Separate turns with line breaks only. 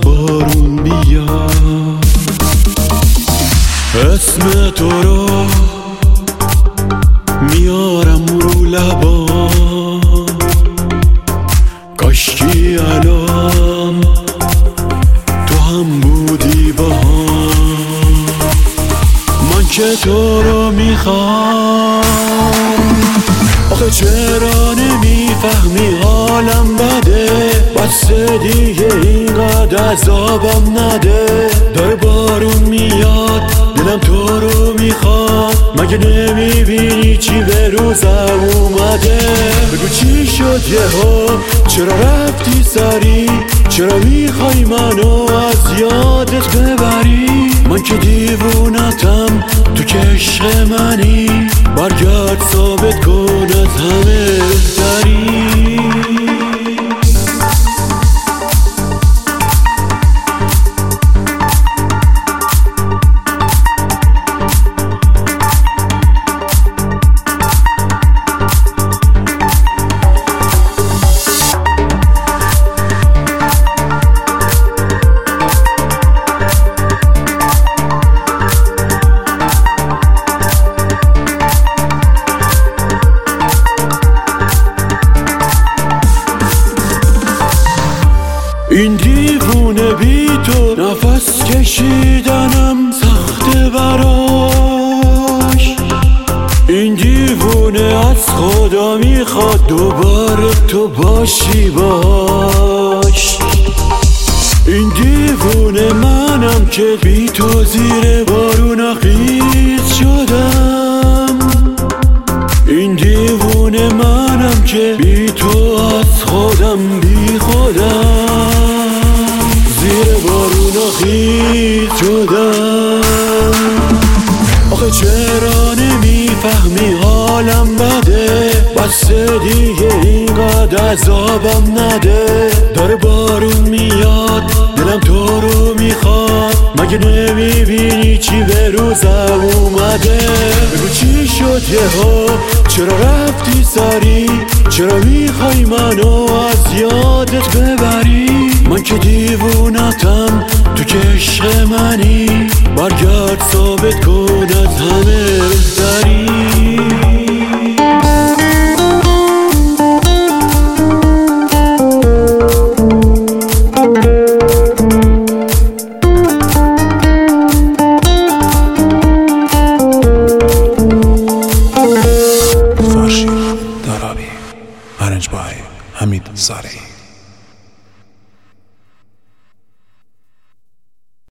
بارون بیاد، اسم تو رو میارم رو لبا، کاشکی الان تو هم بودی با هم. من که تو رو میخوام، آخه چرا نمیفهمی حالم بده؟ بس دیگه اینقدر عذابم نده. داره بارون میاد دلم تو رو میخواد، مگه نمیبینی چی به روزم اومده؟ بگو چی شد یهو، چرا رفتی سری؟ چرا میخوای منو از یادت ببری؟ من که دیوونتم تو که عشق منی، برگرد ثابت کن از همه بهتری. این دیوونه بی تو نفس کشیدنم سخته براش. این دیوونه از خدا میخواد دوباره تو باشی باش. این دیوونه منم که بی تو زیر بارون خیس شدم. این دیوونه منم که بی تو از خودم بی خودم زیر بارون خیس شدم. آخه چرا نمیفهمی حالم بده؟ بس دیگه اینقدر عذابم نده. داره بارون میاد دلم تو رو میخواد، مگه نمیبینی چی به روزم اومده؟ بگو چی شد یهو، چرا رفتی سری؟ چرا میخوای منو از یادت ببری؟ من که دیوونتم تو که عشق منی، برگرد ثابت کن از همه بهتری.
Arranged by Hamid Zarei.